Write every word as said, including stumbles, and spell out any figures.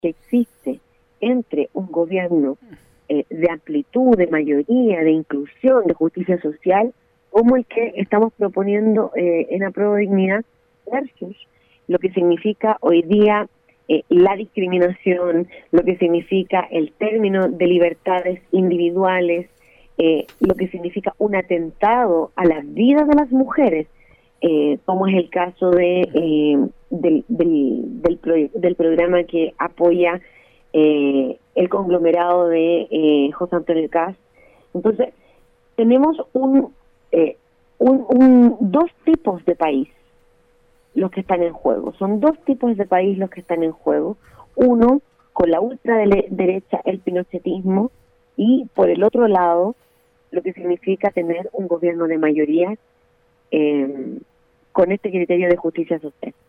que existe entre un gobierno eh, de amplitud, de mayoría, de inclusión, de justicia social, como el que estamos proponiendo eh, en Apruebo Dignidad, versus lo que significa hoy día eh, la discriminación, lo que significa el término de libertades individuales, eh, lo que significa un atentado a la vida de las mujeres, eh, como es el caso de eh, del, del, del, pro, del programa que apoya eh, el conglomerado de eh, José Antonio Kast. Entonces, tenemos un, eh, un, un dos tipos de país los que están en juego. Son dos tipos de país los que están en juego. Uno, con la ultraderecha, el pinochetismo, y por el otro lado, lo que significa tener un gobierno de mayoría eh, con este criterio de justicia social.